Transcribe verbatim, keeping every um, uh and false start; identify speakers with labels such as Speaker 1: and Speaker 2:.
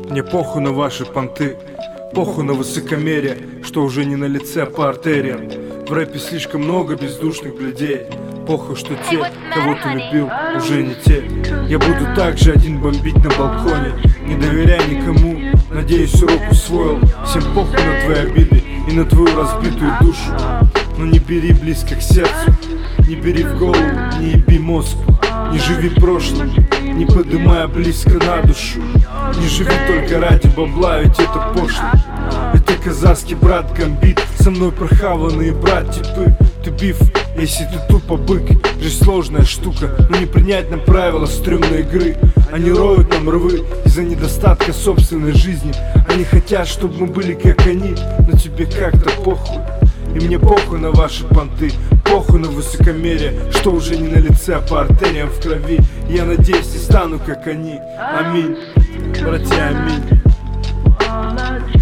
Speaker 1: Мне похуй на ваши понты, похуй на высокомерие, что уже не на лице, а по артериям. В рэпе слишком много бездушных блядей. Похуй, что те, кого ты любил, уже не те. Я буду также один бомбить на балконе, не доверяя никому, надеюсь, урок усвоил. Всем похуй на твои обиды и на твою разбитую душу. Но не бери близко к сердцу, не бери в голову, не еби мозг. Не живи прошлым, не подымая близко на душу. Не живи только ради бабла, ведь это пошло. Это казахский брат Гамбит, со мной прохаванные брат типы. Ты биф, если ты тупо бык. Жизнь сложная штука, но не принять нам правила стрёмной игры. Они роют нам рвы из-за недостатка собственной жизни. Они хотят, чтобы мы были как они, но тебе как-то похуй. И мне похуй на ваши понты, похуй на высокомерие, что уже не на лице, а по артериям в крови. И я надеюсь, не стану как они. Аминь, братья, аминь.